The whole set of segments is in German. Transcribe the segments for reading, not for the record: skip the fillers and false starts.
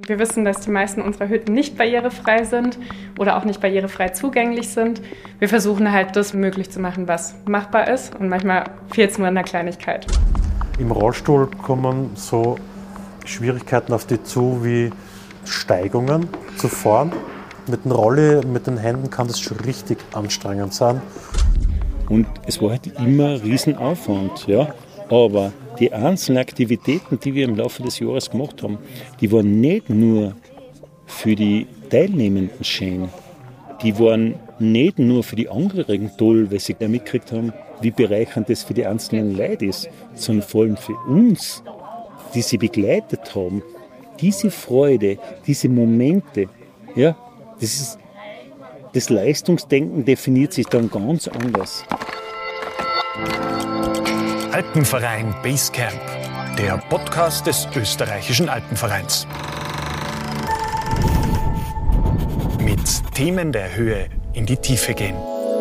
Wir wissen, dass die meisten unserer Hütten nicht barrierefrei sind oder auch nicht barrierefrei zugänglich sind. Wir versuchen halt, das möglich zu machen, was machbar ist. Und manchmal fehlt es nur an der Kleinigkeit. Im Rollstuhl kommen so Schwierigkeiten auf dich zu, wie Steigungen zu fahren. Mit dem Rolli, mit den Händen kann das schon richtig anstrengend sein. Und es war halt immer ein Riesenaufwand, ja. Aber die einzelnen Aktivitäten, die wir im Laufe des Jahres gemacht haben, die waren nicht nur für die Teilnehmenden schön, die waren nicht nur für die Angehörigen toll, weil sie da mitgekriegt haben, wie bereichernd das für die einzelnen Leute ist, sondern vor allem für uns, die sie begleitet haben. Diese Freude, diese Momente, ja, das Leistungsdenken definiert sich dann ganz anders. Alpenverein Basecamp, der Podcast des österreichischen Alpenvereins. Mit Themen der Höhe in die Tiefe gehen.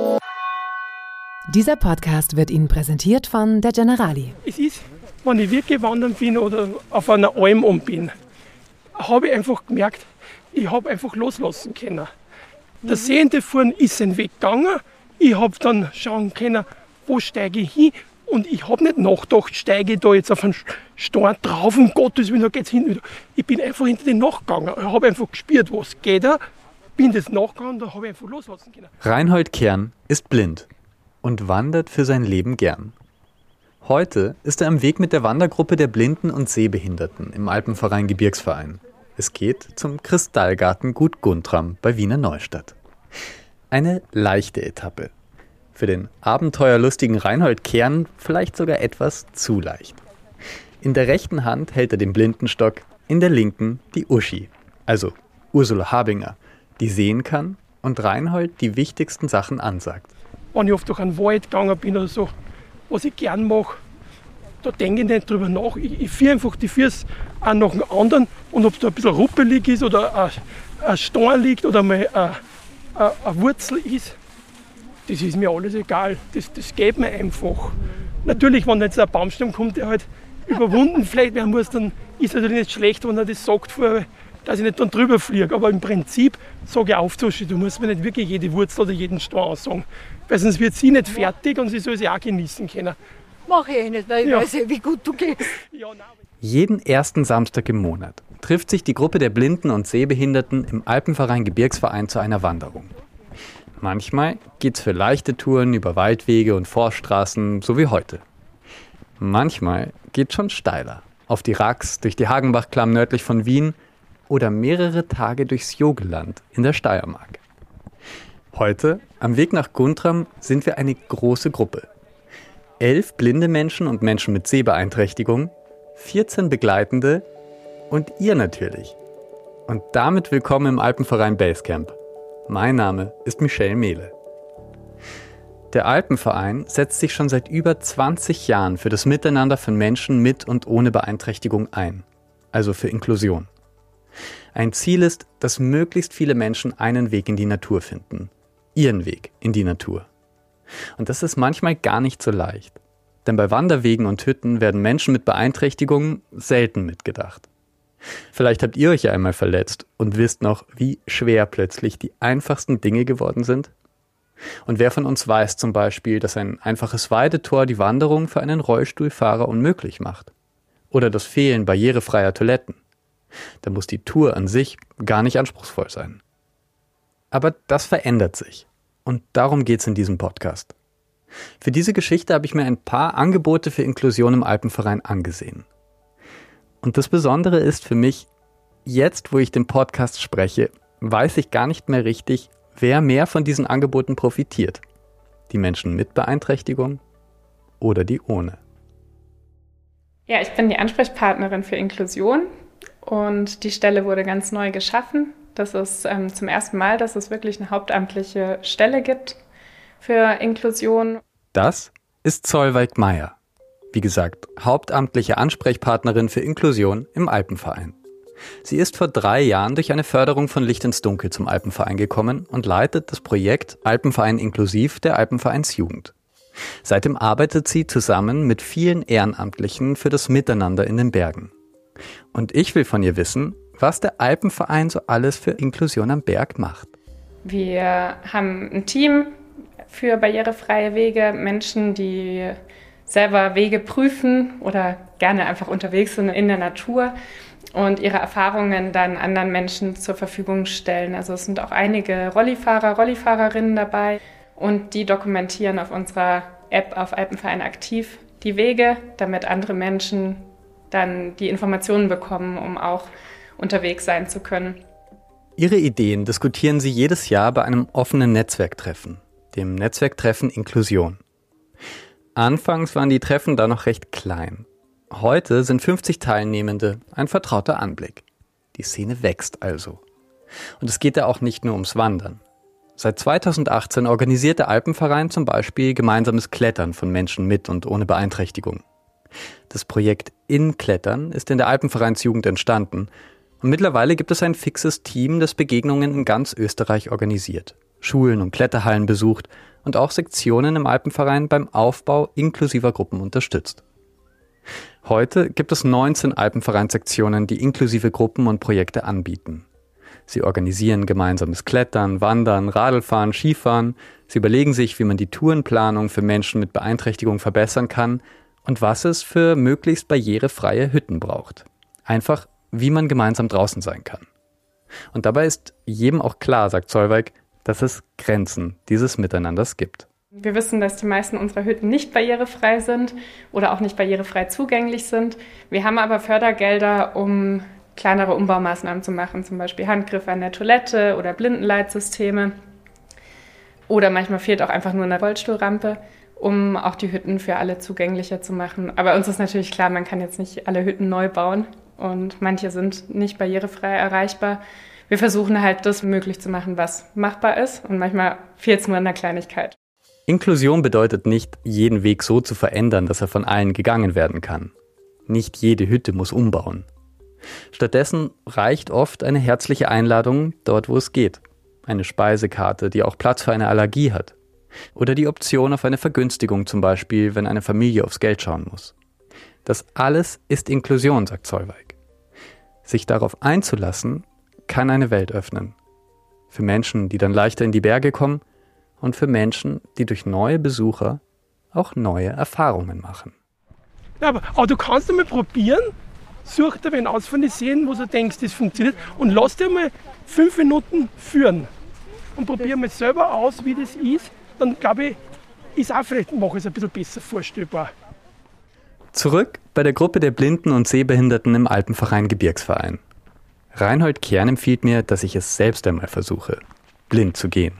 Dieser Podcast wird Ihnen präsentiert von der Generali. Es ist, wenn ich wirklich wandern bin oder auf einer Alm bin, habe ich einfach gemerkt, ich habe einfach loslassen können. Der Sehende vorne ist sein Weg gegangen, ich habe dann schauen können, wo steige ich hin. Und ich habe nicht nachgedacht, steige ich da jetzt auf einen Stein drauf, um Gottes Willen, da geht's hinten wieder. Ich bin einfach hinter den nachgegangen. Ich habe einfach gespürt, was geht da, bin das nachgegangen, da habe ich einfach loslassen können. Reinhold Kern ist blind und wandert für sein Leben gern. Heute ist er am Weg mit der Wandergruppe der Blinden und Sehbehinderten im Alpenverein Gebirgsverein. Es geht zum Kristallgarten Gut Guntram bei Wiener Neustadt. Eine leichte Etappe. Für den abenteuerlustigen Reinhold Kern vielleicht sogar etwas zu leicht. In der rechten Hand hält er den Blindenstock, in der linken die Uschi, also Ursula Habinger, die sehen kann und Reinhold die wichtigsten Sachen ansagt. Wenn ich oft durch einen Wald gegangen bin oder so, was ich gern mache, da denke ich nicht drüber nach. Ich führe einfach die Füße auch nach dem anderen und ob da ein bisschen ruppelig ist oder ein Stein liegt oder mal eine Wurzel ist, das ist mir alles egal, das geht mir einfach. Natürlich, wenn jetzt ein Baumstamm kommt, der halt überwunden vielleicht werden muss, dann ist es natürlich nicht schlecht, wenn er das sagt, dass ich nicht dann drüber fliege. Aber im Prinzip sage ich auf, du musst mir nicht wirklich jede Wurzel oder jeden Stein aussagen, weil sonst wird sie nicht fertig und sie soll sie auch genießen können. Mache ich nicht, weil ich weiß ja, wie gut du gehst. Jeden ersten Samstag im Monat trifft sich die Gruppe der Blinden und Sehbehinderten im Alpenverein Gebirgsverein zu einer Wanderung. Manchmal geht's für leichte Touren über Waldwege und Forststraßen, so wie heute. Manchmal geht's schon steiler, auf die Rax, durch die Hagenbachklamm nördlich von Wien oder mehrere Tage durchs Jogelland in der Steiermark. Heute, am Weg nach Guntram, sind wir eine große Gruppe. 11 blinde Menschen und Menschen mit Sehbeeinträchtigung, 14 Begleitende und ihr natürlich. Und damit willkommen im Alpenverein Basecamp. Mein Name ist Michel Mehle. Der Alpenverein setzt sich schon seit über 20 Jahren für das Miteinander von Menschen mit und ohne Beeinträchtigung ein, also für Inklusion. Ein Ziel ist, dass möglichst viele Menschen einen Weg in die Natur finden, ihren Weg in die Natur. Und das ist manchmal gar nicht so leicht, denn bei Wanderwegen und Hütten werden Menschen mit Beeinträchtigungen selten mitgedacht. Vielleicht habt ihr euch ja einmal verletzt und wisst noch, wie schwer plötzlich die einfachsten Dinge geworden sind. Und wer von uns weiß zum Beispiel, dass ein einfaches Weidetor die Wanderung für einen Rollstuhlfahrer unmöglich macht? Oder das Fehlen barrierefreier Toiletten? Da muss die Tour an sich gar nicht anspruchsvoll sein. Aber das verändert sich. Und darum geht's in diesem Podcast. Für diese Geschichte habe ich mir ein paar Angebote für Inklusion im Alpenverein angesehen. Und das Besondere ist für mich, jetzt wo ich den Podcast spreche, weiß ich gar nicht mehr richtig, wer mehr von diesen Angeboten profitiert. Die Menschen mit Beeinträchtigung oder die ohne. Ja, ich bin die Ansprechpartnerin für Inklusion und die Stelle wurde ganz neu geschaffen. Das ist zum ersten Mal, dass es wirklich eine hauptamtliche Stelle gibt für Inklusion. Das ist Solveig Meyer. Wie gesagt, hauptamtliche Ansprechpartnerin für Inklusion im Alpenverein. Sie ist vor 3 Jahren durch eine Förderung von Licht ins Dunkel zum Alpenverein gekommen und leitet das Projekt Alpenverein Inklusiv der Alpenvereinsjugend. Seitdem arbeitet sie zusammen mit vielen Ehrenamtlichen für das Miteinander in den Bergen. Und ich will von ihr wissen, was der Alpenverein so alles für Inklusion am Berg macht. Wir haben ein Team für barrierefreie Wege, Menschen, die selber Wege prüfen oder gerne einfach unterwegs sind in der Natur und ihre Erfahrungen dann anderen Menschen zur Verfügung stellen. Also es sind auch einige Rollifahrer, Rollifahrerinnen dabei und die dokumentieren auf unserer App auf Alpenverein aktiv die Wege, damit andere Menschen dann die Informationen bekommen, um auch unterwegs sein zu können. Ihre Ideen diskutieren sie jedes Jahr bei einem offenen Netzwerktreffen, dem Netzwerktreffen Inklusion. Anfangs waren die Treffen da noch recht klein. Heute sind 50 Teilnehmende ein vertrauter Anblick. Die Szene wächst also. Und es geht ja auch nicht nur ums Wandern. Seit 2018 organisiert der Alpenverein zum Beispiel gemeinsames Klettern von Menschen mit und ohne Beeinträchtigung. Das Projekt In-Klettern ist in der Alpenvereinsjugend entstanden. Und mittlerweile gibt es ein fixes Team, das Begegnungen in ganz Österreich organisiert, Schulen und Kletterhallen besucht und auch Sektionen im Alpenverein beim Aufbau inklusiver Gruppen unterstützt. Heute gibt es 19 Alpenvereinssektionen, die inklusive Gruppen und Projekte anbieten. Sie organisieren gemeinsames Klettern, Wandern, Radlfahren, Skifahren. Sie überlegen sich, wie man die Tourenplanung für Menschen mit Beeinträchtigung verbessern kann und was es für möglichst barrierefreie Hütten braucht. Einfach, wie man gemeinsam draußen sein kann. Und dabei ist jedem auch klar, sagt Zollveig, dass es Grenzen dieses Miteinanders gibt. Wir wissen, dass die meisten unserer Hütten nicht barrierefrei sind oder auch nicht barrierefrei zugänglich sind. Wir haben aber Fördergelder, um kleinere Umbaumaßnahmen zu machen, zum Beispiel Handgriffe an der Toilette oder Blindenleitsysteme. Oder manchmal fehlt auch einfach nur eine Rollstuhlrampe, um auch die Hütten für alle zugänglicher zu machen. Aber uns ist natürlich klar, man kann jetzt nicht alle Hütten neu bauen und manche sind nicht barrierefrei erreichbar. Wir versuchen halt, das möglich zu machen, was machbar ist und manchmal fehlt es nur an der Kleinigkeit. Inklusion bedeutet nicht, jeden Weg so zu verändern, dass er von allen gegangen werden kann. Nicht jede Hütte muss umbauen. Stattdessen reicht oft eine herzliche Einladung dort, wo es geht. Eine Speisekarte, die auch Platz für eine Allergie hat. Oder die Option auf eine Vergünstigung zum Beispiel, wenn eine Familie aufs Geld schauen muss. Das alles ist Inklusion, sagt Zollveig. Sich darauf einzulassen, kann eine Welt öffnen. Für Menschen, die dann leichter in die Berge kommen und für Menschen, die durch neue Besucher auch neue Erfahrungen machen. Ja, aber du kannst einmal probieren, such dir wen aus von den Seen, wo du denkst, das funktioniert und lass dir mal 5 Minuten führen und probier mal selber aus, wie das ist. Dann glaube ich, ist auch vielleicht, mache ich es ein bisschen besser vorstellbar. Zurück bei der Gruppe der Blinden und Sehbehinderten im Alpenverein Gebirgsverein. Reinhold Kern empfiehlt mir, dass ich es selbst einmal versuche, blind zu gehen.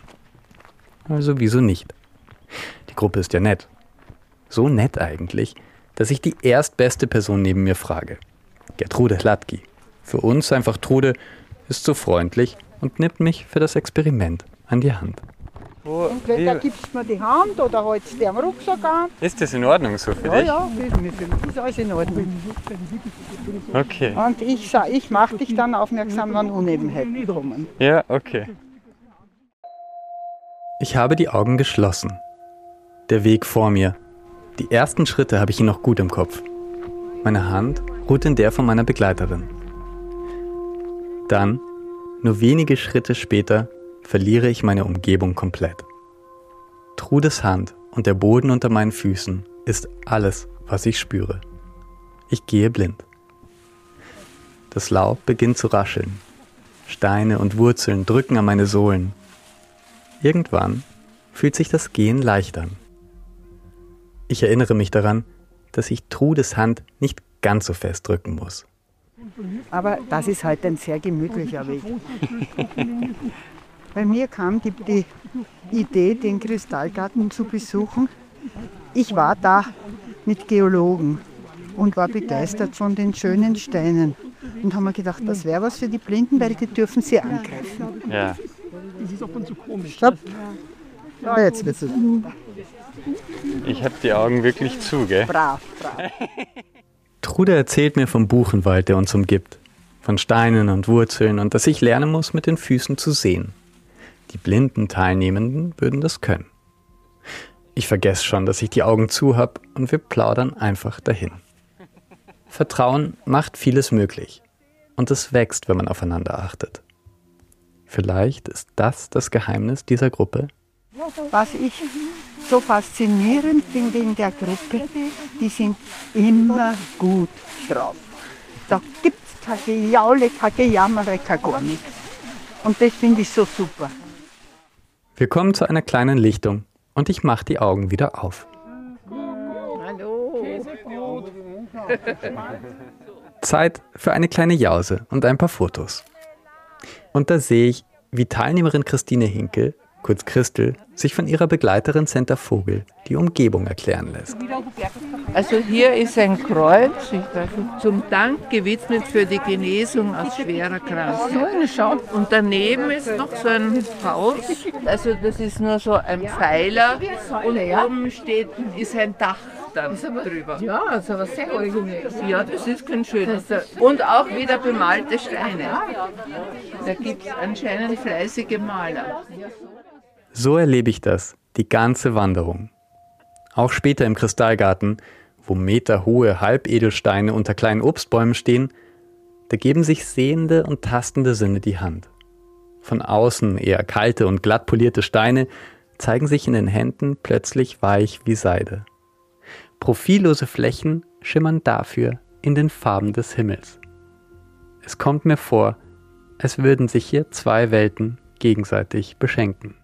Also wieso nicht? Die Gruppe ist ja nett. So nett eigentlich, dass ich die erstbeste Person neben mir frage. Gertrude Hladky. Für uns einfach Trude, ist so freundlich und nimmt mich für das Experiment an die Hand. Entweder gibst du mir die Hand oder hältst du am Rucksack an. Ist das in Ordnung so für dich? Ja, für mich ist alles in Ordnung. Okay. Und ich mache dich dann aufmerksam, wenn Unebenheiten kommen. Ja, okay. Ich habe die Augen geschlossen. Der Weg vor mir. Die ersten Schritte habe ich ihn noch gut im Kopf. Meine Hand ruht in der von meiner Begleiterin. Dann, nur wenige Schritte später, verliere ich meine Umgebung komplett. Trudes Hand und der Boden unter meinen Füßen ist alles, was ich spüre. Ich gehe blind. Das Laub beginnt zu rascheln. Steine und Wurzeln drücken an meine Sohlen. Irgendwann fühlt sich das Gehen leicht an. Ich erinnere mich daran, dass ich Trudes Hand nicht ganz so fest drücken muss. Aber das ist halt ein sehr gemütlicher Weg. Bei mir kam die Idee, den Kristallgarten zu besuchen. Ich war da mit Geologen und war begeistert von den schönen Steinen. Und haben mir gedacht, das wäre was für die Blinden, weil die dürfen sie angreifen. Ja. Das ist ab und zu komisch. Stopp. Ja, jetzt wird's. Ich habe die Augen wirklich zu, gell? Brav. Trude erzählt mir vom Buchenwald, der uns umgibt. Von Steinen und Wurzeln und dass ich lernen muss, mit den Füßen zu sehen. Die blinden Teilnehmenden würden das können. Ich vergesse schon, dass ich die Augen zu habe und wir plaudern einfach dahin. Vertrauen macht vieles möglich. und es wächst, wenn man aufeinander achtet. Vielleicht ist das Geheimnis dieser Gruppe? Was ich so faszinierend finde in der Gruppe, die sind immer gut drauf. Da gibt es keine Gejaule, kein Gejammere, kein gar nichts. Und das finde ich so super. Wir kommen zu einer kleinen Lichtung und ich mache die Augen wieder auf. Hallo. Zeit für eine kleine Jause und ein paar Fotos. Und da sehe ich, wie Teilnehmerin Christine Hinkel, kurz Christel, sich von ihrer Begleiterin Senta Vogel die Umgebung erklären lässt. Also hier ist ein Kreuz zum Dank gewidmet für die Genesung aus schwerer Krankheit. Und daneben ist noch so ein Haus, also das ist nur so ein Pfeiler und oben ist ein Dach dann drüber. Ja, also was sehr originell. Ja, das ist ganz schön. Und auch wieder bemalte Steine. Da gibt es anscheinend fleißige Maler. So erlebe ich das, die ganze Wanderung. Auch später im Kristallgarten, wo meterhohe Halbedelsteine unter kleinen Obstbäumen stehen, da geben sich sehende und tastende Sinne die Hand. Von außen eher kalte und glatt polierte Steine zeigen sich in den Händen plötzlich weich wie Seide. Profillose Flächen schimmern dafür in den Farben des Himmels. Es kommt mir vor, als würden sich hier zwei Welten gegenseitig beschenken.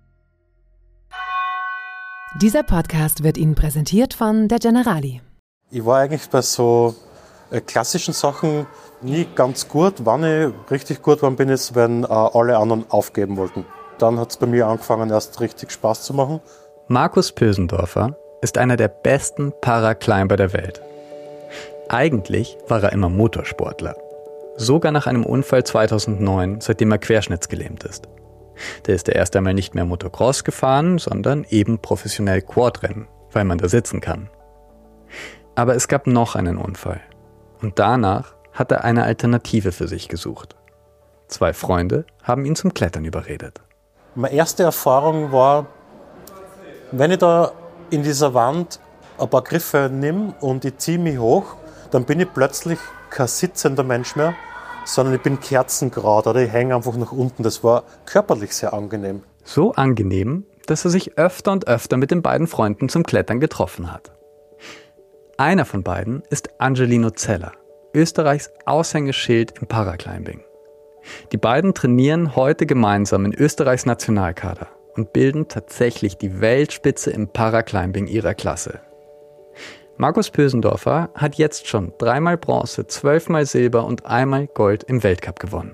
Dieser Podcast wird Ihnen präsentiert von der Generali. Ich war eigentlich bei so klassischen Sachen nie ganz gut. Wann ich richtig gut war, bin ich, wenn alle anderen aufgeben wollten. Dann hat es bei mir angefangen, erst richtig Spaß zu machen. Markus Pösendorfer ist einer der besten Paraclimber der Welt. Eigentlich war er immer Motorsportler. Sogar nach einem Unfall 2009, seitdem er querschnittsgelähmt ist. Der ist erst einmal nicht mehr Motocross gefahren, sondern eben professionell Quadrennen, weil man da sitzen kann. Aber es gab noch einen Unfall. Und danach hat er eine Alternative für sich gesucht. 2 Freunde haben ihn zum Klettern überredet. Meine erste Erfahrung war, wenn ich da in dieser Wand ein paar Griffe nehme und ich ziehe mich hoch, dann bin ich plötzlich kein sitzender Mensch mehr, sondern ich bin kerzengerade oder ich hänge einfach nach unten. Das war körperlich sehr angenehm. So angenehm, dass er sich öfter und öfter mit den beiden Freunden zum Klettern getroffen hat. Einer von beiden ist Angelino Zeller, Österreichs Aushängeschild im Paraclimbing. Die beiden trainieren heute gemeinsam in Österreichs Nationalkader und bilden tatsächlich die Weltspitze im Paraclimbing ihrer Klasse. Markus Pösendorfer hat jetzt schon 3-mal Bronze, 12-mal Silber und 1-mal Gold im Weltcup gewonnen.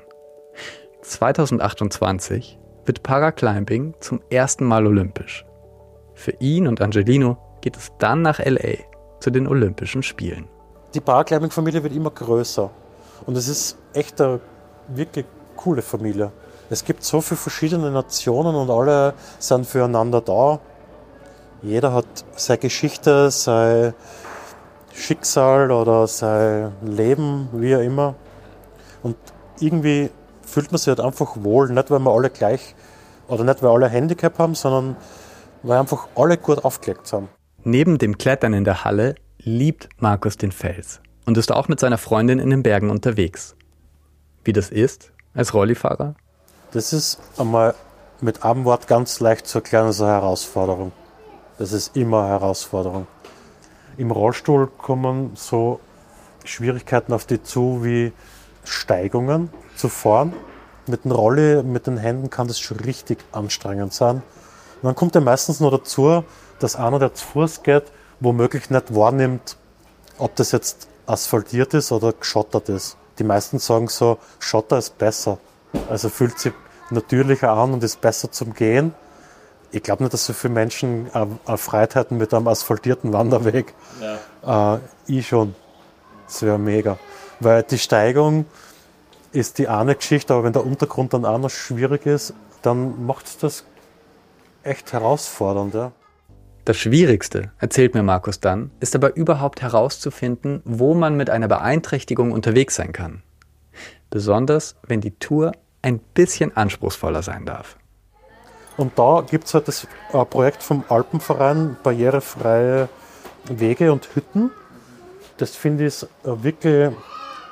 2028 wird Paraclimbing zum ersten Mal olympisch. Für ihn und Angelino geht es dann nach LA zu den Olympischen Spielen. Die Paraclimbing-Familie wird immer größer und es ist echt eine wirklich coole Familie. Es gibt so viele verschiedene Nationen und alle sind füreinander da. Jeder hat seine Geschichte, sein Schicksal oder sein Leben, wie auch immer. Und irgendwie fühlt man sich halt einfach wohl, nicht weil wir alle gleich oder nicht weil alle ein Handicap haben, sondern weil einfach alle gut aufgelegt sind. Neben dem Klettern in der Halle liebt Markus den Fels und ist auch mit seiner Freundin in den Bergen unterwegs. Wie das ist als Rollifahrer? Das ist einmal mit einem Wort ganz leicht zu erklären, so eine Herausforderung. Das ist immer eine Herausforderung. Im Rollstuhl kommen so Schwierigkeiten auf dich zu, wie Steigungen zu fahren. Mit dem Rolli, mit den Händen kann das schon richtig anstrengend sein. Und dann kommt ja meistens noch dazu, dass einer, der zu Fuß geht, womöglich nicht wahrnimmt, ob das jetzt asphaltiert ist oder geschottert ist. Die meisten sagen so, Schotter ist besser. Also fühlt sich natürlicher an und ist besser zum Gehen. Ich glaube nicht, dass so viele Menschen Freude hätten mit einem asphaltierten Wanderweg. Ja. Ich schon. Das wäre mega. Weil die Steigung ist die eine Geschichte, aber wenn der Untergrund dann auch noch schwierig ist, dann macht es das echt herausfordernd. Ja. Das Schwierigste, erzählt mir Markus dann, ist aber überhaupt herauszufinden, wo man mit einer Beeinträchtigung unterwegs sein kann. Besonders, wenn die Tour ein bisschen anspruchsvoller sein darf. Und da gibt es halt das Projekt vom Alpenverein Barrierefreie Wege und Hütten. Das finde ich wirklich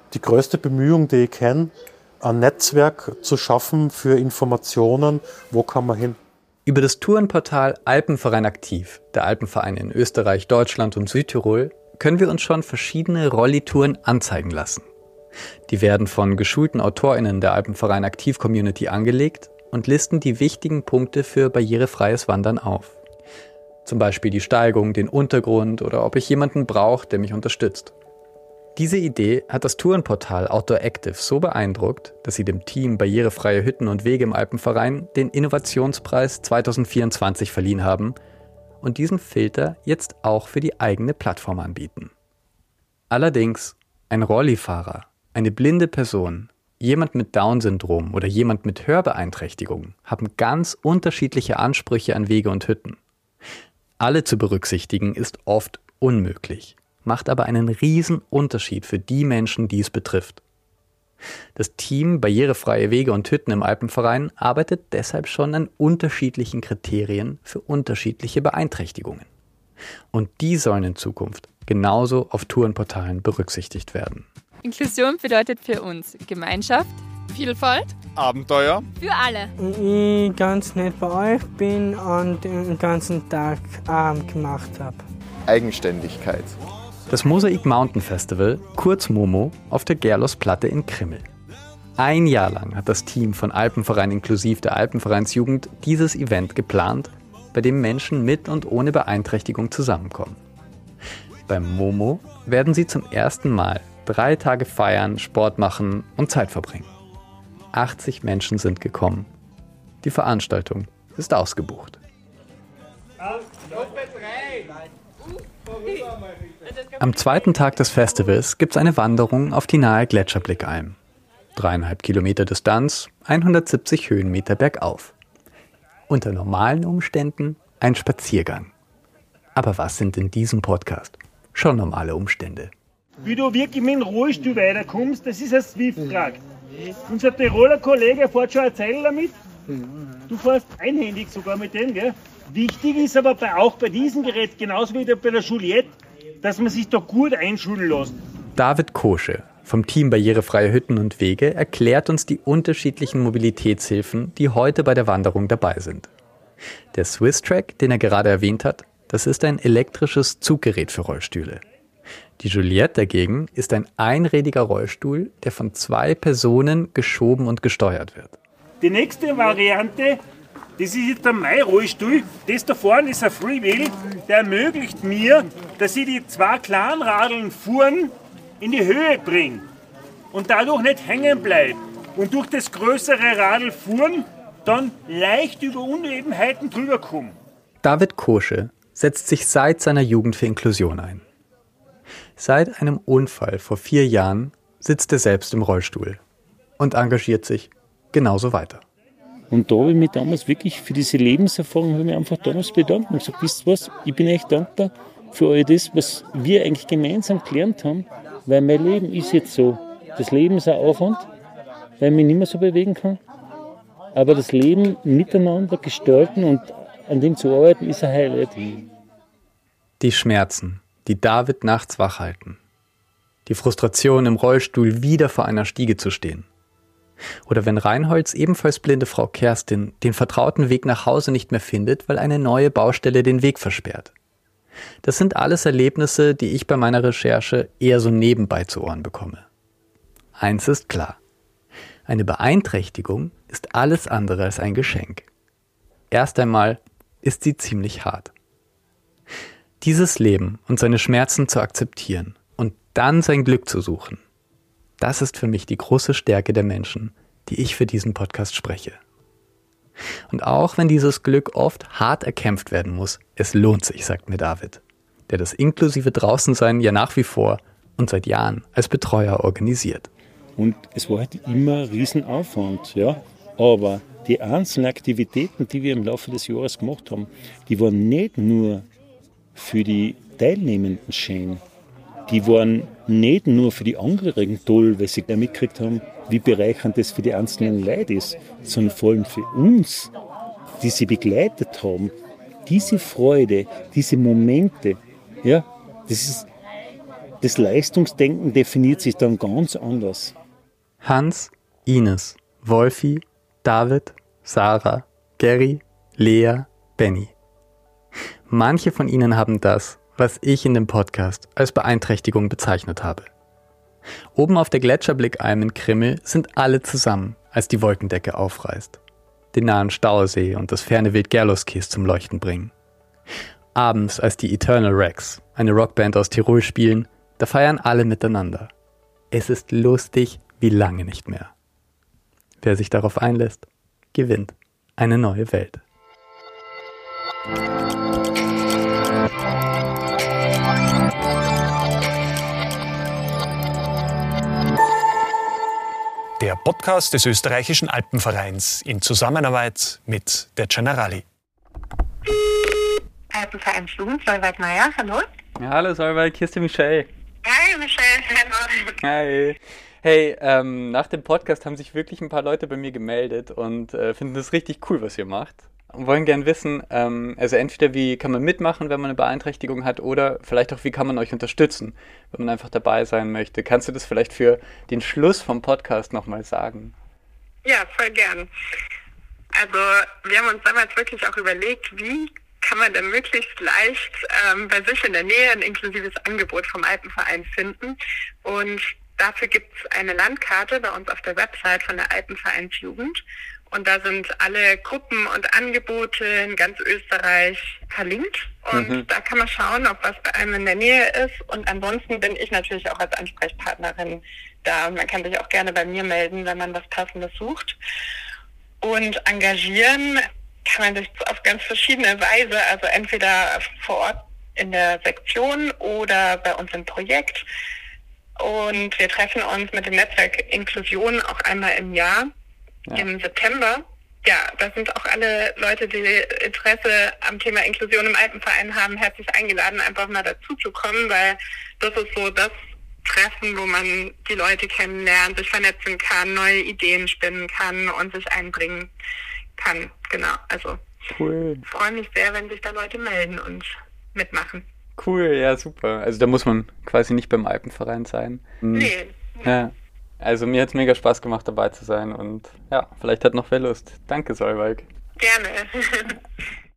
die größte Bemühung, die ich kenne, ein Netzwerk zu schaffen für Informationen, wo kann man hin. Über das Tourenportal Alpenverein aktiv, der Alpenvereine in Österreich, Deutschland und Südtirol, können wir uns schon verschiedene Rollitouren anzeigen lassen. Die werden von geschulten AutorInnen der Alpenverein Aktiv-Community angelegt und listen die wichtigen Punkte für barrierefreies Wandern auf. Zum Beispiel die Steigung, den Untergrund oder ob ich jemanden brauche, der mich unterstützt. Diese Idee hat das Tourenportal Outdoor Active so beeindruckt, dass sie dem Team Barrierefreie Hütten und Wege im Alpenverein den Innovationspreis 2024 verliehen haben und diesen Filter jetzt auch für die eigene Plattform anbieten. Allerdings, ein Rollifahrer, eine blinde Person, jemand mit Down-Syndrom oder jemand mit Hörbeeinträchtigung haben ganz unterschiedliche Ansprüche an Wege und Hütten. Alle zu berücksichtigen ist oft unmöglich, macht aber einen riesen Unterschied für die Menschen, die es betrifft. Das Team Barrierefreie Wege und Hütten im Alpenverein arbeitet deshalb schon an unterschiedlichen Kriterien für unterschiedliche Beeinträchtigungen. Und die sollen in Zukunft genauso auf Tourenportalen berücksichtigt werden. Inklusion bedeutet für uns Gemeinschaft, Vielfalt, Abenteuer. Für alle. Ich ganz nett bei euch bin und den ganzen Tag gemacht habe. Eigenständigkeit. Das Mosaik Mountain Festival, kurz Momo, auf der Gerlosplatte in Krimmel. 1 Jahr lang hat das Team von Alpenverein inklusiv der Alpenvereinsjugend dieses Event geplant, bei dem Menschen mit und ohne Beeinträchtigung zusammenkommen. Beim Momo werden sie zum ersten Mal 3 Tage feiern, Sport machen und Zeit verbringen. 80 Menschen sind gekommen. Die Veranstaltung ist ausgebucht. Am zweiten Tag des Festivals gibt es eine Wanderung auf die nahe Gletscherblickalm. 3,5 Kilometer Distanz, 170 Höhenmeter bergauf. Unter normalen Umständen ein Spaziergang. Aber was sind in diesem Podcast schon normale Umstände? Wie du wirklich mit dem Rollstuhl weiterkommst, das ist eine Swift-Frage. Unser Tiroler Kollege fährt schon eine Zeit damit. Du fährst einhändig sogar mit dem, gell? Wichtig ist aber auch bei diesem Gerät, genauso wie bei der Juliette, dass man sich da gut einschulen lässt. David Kosche vom Team Barrierefreie Hütten und Wege erklärt uns die unterschiedlichen Mobilitätshilfen, die heute bei der Wanderung dabei sind. Der Swiss-Track, den er gerade erwähnt hat, das ist ein elektrisches Zuggerät für Rollstühle. Die Juliette dagegen ist ein einrädiger Rollstuhl, der von 2 Personen geschoben und gesteuert wird. Die nächste Variante, das ist jetzt mein Rollstuhl. Das da vorne ist ein Freewheel, der ermöglicht mir, dass ich die 2 kleinen Radeln vorn in die Höhe bringe und dadurch nicht hängen bleibe. Und durch das größere Radl vorn dann leicht über Unebenheiten drüber komme. David Kosche setzt sich seit seiner Jugend für Inklusion ein. Seit einem Unfall vor 4 Jahren sitzt er selbst im Rollstuhl und engagiert sich genauso weiter. Und da habe ich mich damals wirklich für diese Lebenserfahrung habe ich mich einfach damals bedankt und gesagt, wisst ihr was, ich bin echt dankbar für all das, was wir eigentlich gemeinsam gelernt haben, weil mein Leben ist jetzt so. Das Leben ist ein Aufwand, weil ich mich nicht mehr so bewegen kann. Aber das Leben miteinander gestalten und an dem zu arbeiten, ist ein Highlight. Die Schmerzen, die David nachts wach halten. Die Frustration, im Rollstuhl wieder vor einer Stiege zu stehen. Oder wenn Reinholds ebenfalls blinde Frau Kerstin den vertrauten Weg nach Hause nicht mehr findet, weil eine neue Baustelle den Weg versperrt. Das sind alles Erlebnisse, die ich bei meiner Recherche eher so nebenbei zu Ohren bekomme. Eins ist klar: Eine Beeinträchtigung ist alles andere als ein Geschenk. Erst einmal ist sie ziemlich hart. Dieses Leben und seine Schmerzen zu akzeptieren und dann sein Glück zu suchen, das ist für mich die große Stärke der Menschen, die ich für diesen Podcast spreche. Und auch wenn dieses Glück oft hart erkämpft werden muss, es lohnt sich, sagt mir David, der das inklusive Draußensein ja nach wie vor und seit Jahren als Betreuer organisiert. Und es war halt immer ein Riesenaufwand, ja. Aber die einzelnen Aktivitäten, die wir im Laufe des Jahres gemacht haben, die waren nicht nur für die Teilnehmenden schön. Die waren nicht nur für die Angehörigen toll, weil sie da mitgekriegt haben, wie bereichernd das für die einzelnen Leute ist, sondern vor allem für uns, die sie begleitet haben. Diese Freude, diese Momente, ja, das ist das Leistungsdenken definiert sich dann ganz anders. Hans, Ines, Wolfi, David, Sarah, Gary, Lea, Benny. Manche von ihnen haben das, was ich in dem Podcast als Beeinträchtigung bezeichnet habe. Oben auf der Gletscherblick-Alm in Krimmel sind alle zusammen, als die Wolkendecke aufreißt, den nahen Stausee und das ferne Wild Gerloskies zum Leuchten bringen. Abends, als die Eternal Rex, eine Rockband aus Tirol, spielen, da feiern alle miteinander. Es ist lustig wie lange nicht mehr. Wer sich darauf einlässt, gewinnt eine neue Welt. Der Podcast des österreichischen Alpenvereins in Zusammenarbeit mit der Generali. Alpenverein Jugend, Solveig Meier, hallo. Ja, hallo Solveig, hier ist die Michelle. Hi Michelle, hallo. Hi. Hey, nach dem Podcast haben sich wirklich ein paar Leute bei mir gemeldet und finden das richtig cool, was ihr macht. Und wollen gern wissen, also entweder wie kann man mitmachen, wenn man eine Beeinträchtigung hat, oder vielleicht auch wie kann man euch unterstützen, wenn man einfach dabei sein möchte. Kannst du das vielleicht für den Schluss vom Podcast nochmal sagen? Ja, voll gern. Also wir haben uns damals wirklich auch überlegt, wie kann man denn möglichst leicht bei sich in der Nähe ein inklusives Angebot vom Alpenverein finden. Und dafür gibt es eine Landkarte bei uns auf der Website von der Alpenvereinsjugend. Und da sind alle Gruppen und Angebote in ganz Österreich verlinkt. Und da kann man schauen, ob was bei einem in der Nähe ist. Und ansonsten bin ich natürlich auch als Ansprechpartnerin da. Und man kann sich auch gerne bei mir melden, wenn man was Passendes sucht. Und engagieren kann man sich auf ganz verschiedene Weise, also entweder vor Ort in der Sektion oder bei uns im Projekt. Und wir treffen uns mit dem Netzwerk Inklusion auch einmal im Jahr. Ja. Im September. Ja, da sind auch alle Leute, die Interesse am Thema Inklusion im Alpenverein haben, herzlich eingeladen, einfach mal dazu zu kommen, weil das ist so das Treffen, wo man die Leute kennenlernt, sich vernetzen kann, neue Ideen spinnen kann und sich einbringen kann. Genau, also cool. Ich freue mich sehr, wenn sich da Leute melden und mitmachen. Cool, ja super. Also da muss man quasi nicht beim Alpenverein sein. Nee. Ja. Also mir hat es mega Spaß gemacht, dabei zu sein und ja, vielleicht hat noch wer Lust. Danke, Solveig. Gerne.